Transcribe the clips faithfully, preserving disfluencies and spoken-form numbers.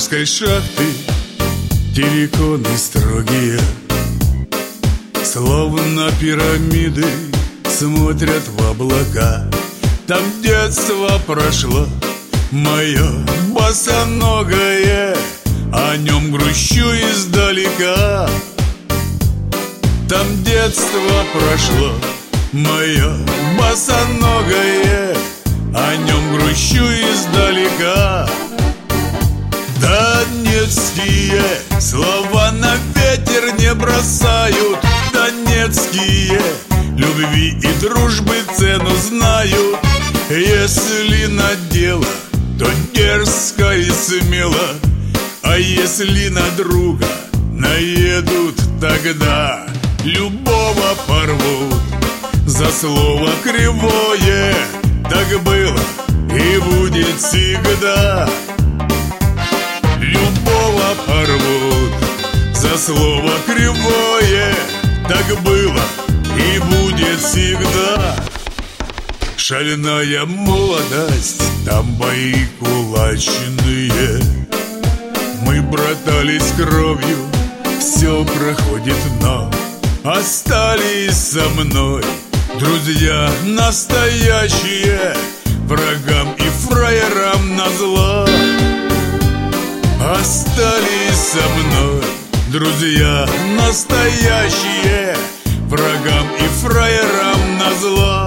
Покровской шахты терриконы строгие, словно пирамиды, смотрят в облака. Там детство прошло мое босоногое, о нем грущу издалека. Там детство прошло мое босоногое, о нем грущу издалека. Донецкие слова на ветер не бросают, донецкие любви и дружбы цену знают. Если на дело, то дерзко и смело, а если на друга наедут, тогда любого порвут за слово кривое. Так было и будет всегда. Любого порвут за слово кривое. Так было и будет всегда. Шальная молодость, там бои кулачные. Мы братались кровью, все проходит, но остались со мной друзья настоящие, врагам и фраерам назло. Остались со мной друзья настоящие, врагам и фраерам назло.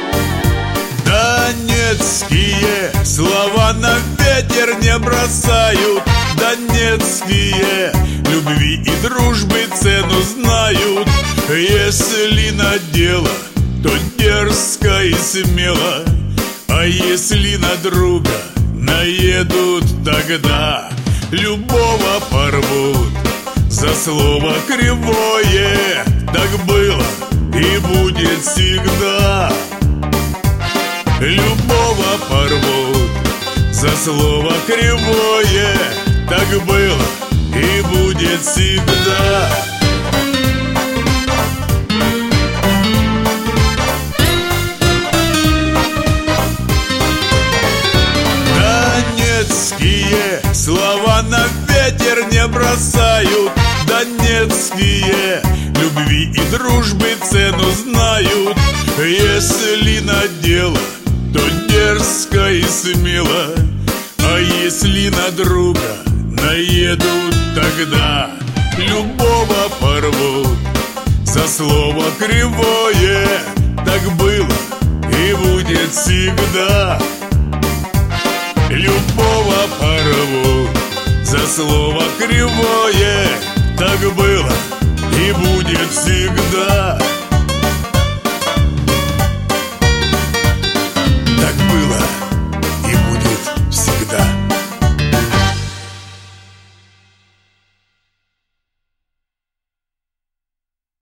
Донецкие слова на ветер не бросают, донецкие любви и дружбы цену знают. Если на дело, то дерзко и смело, а если на друга наедут, тогда любого порвут за слово кривое. Так было и будет всегда. Любого порвут за слово кривое. Так было и будет всегда. Донецкие слова на ветер не бросают, донецкие любви и дружбы цену знают. Если на дело, то дерзко и смело, а если на друга наедут, тогда любого порвут за слово кривое. Так было и будет всегда. Любого порвут за слово кривое.